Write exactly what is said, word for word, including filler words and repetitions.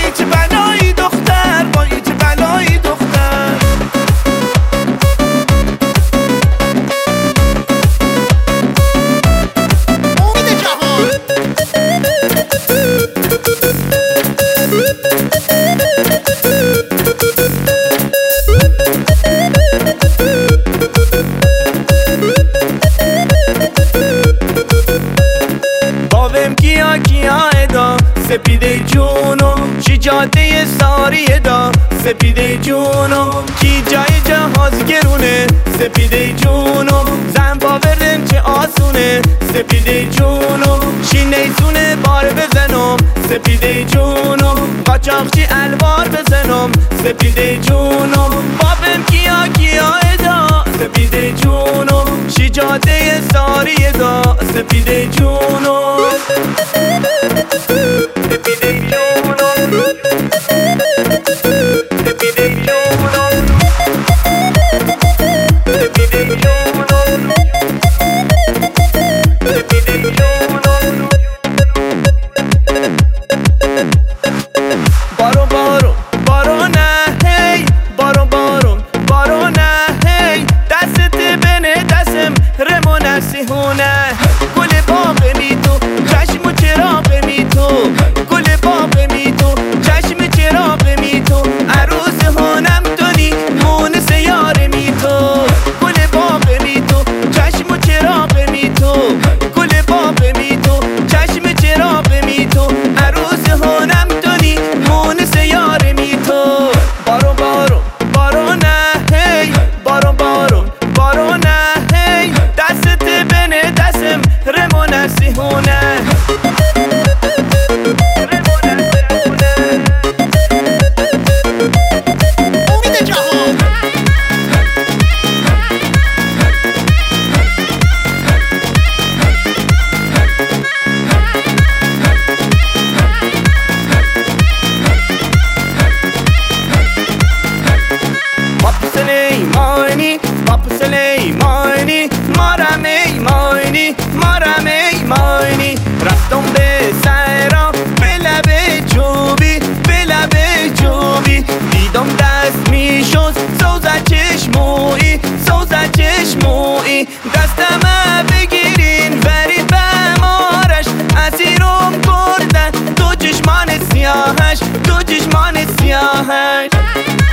وای چه بلایی دختر، وای چه بلایی دختر. امید جهان باوم کیا کیا ادا سپیده جونو چی جاده ساریه دا سپیده جونو کی جای جهاز گرونه سپیده جونو زن باورن چه آسونه سپیده جونو چی نیسونه بار بزنم سپیده جونو قاچاقچی الوار بزنم سپیده جونو باوم کیا کیا ادا سپیده جونو چی جاده ساریه دا سپیده جونو سپیده جونو سپیده جونو سپیده جونو سپیده جونو بارو بارو بارو نه هی بارو بارو بارو نه هی دستت بنه دستم رمو نسیحونه گل باغ می تو چشم و چراغ می تو گل باغ می تو چشم چراغ می تو عروس هانم دانی مونس یار می تو گل باغ می تو چشم و چراغ می تو گل باغ می تو چشم چراغ می تو عروس هانم دانی مونس یار می تو بارو بارو بارو نه هی بارو بارو بارو نه هی دستت بنه دستم رمو نسیحونه امید جهان Papa Süleyman'ı, Papa Süleyman'ı Maram eymanı, maram eymanı رفتم به سهرا به لب جوبی به لب جوبی دیدم دست میشد سوزه چشمویی سوزه چشمویی دستم بگیرین بری بمارش اسیرم کردن دو چشمان سیاهش دو چشمان سیاهش